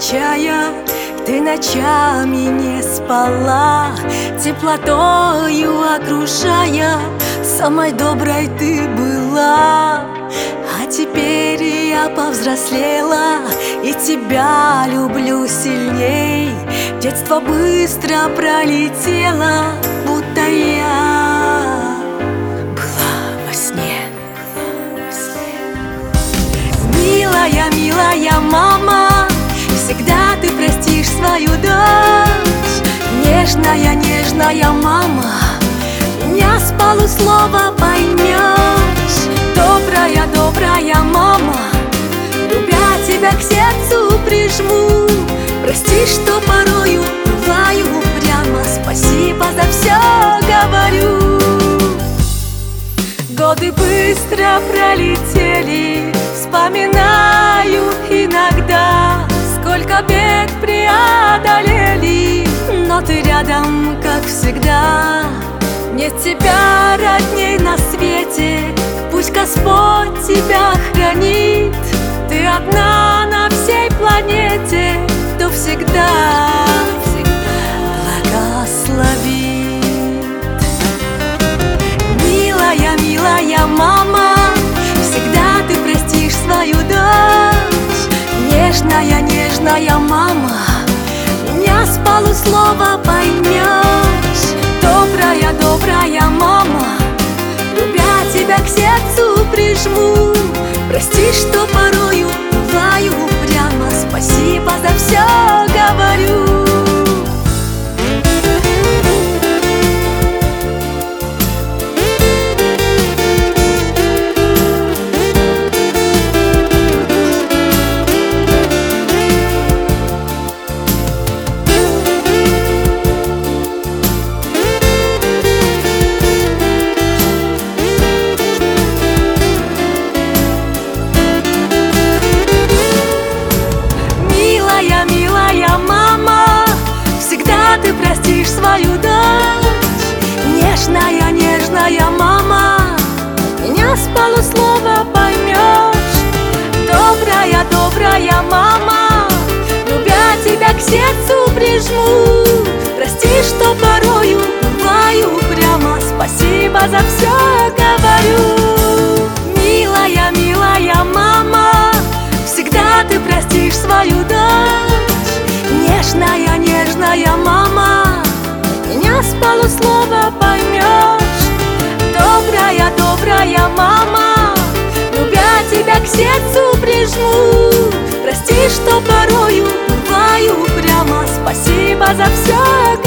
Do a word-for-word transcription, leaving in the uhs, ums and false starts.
замечая, ты ночами не спала, теплотою окружая, самой доброй ты была. А теперь я повзрослела и тебя люблю сильней. Детство быстро пролетело, будто я была во сне. Милая, милая мама, всегда ты простишь свою дочь. Нежная, нежная мама, меня с полуслова поймешь. Добрая, добрая мама, любя тебя к сердцу прижму. Прости, что порою бываю упряма, спасибо за все говорю. Годы быстро пролетели, вспоминаю иногда, сколько бед преодолели, но ты рядом, как всегда. Нет тебя родней на свете, пусть Господь тебя хранит. Ты одна на всей планете, кто всегда благословит. Милая, милая мама, всегда ты простишь свою дочь. Нежная, нежная мама, меня с полуслова поймешь. Добрая, добрая мама, любя тебя к сердцу прижму. Прости, что порою бываю упряма, спасибо за все говорю. Ты простишь свою дочь. Нежная, нежная мама, меня с полуслова поймешь. Добрая, добрая мама, любя тебя к сердцу прижму. Прости, что порою бываю упряма, спасибо за все говорю. Милая, милая мама, всегда ты простишь свою дочь. Нежная, нежная мама, меня с полуслова поймешь. Добрая, добрая мама, любя тебя к сердцу прижму. Прости, что порою бываю упряма, спасибо за все.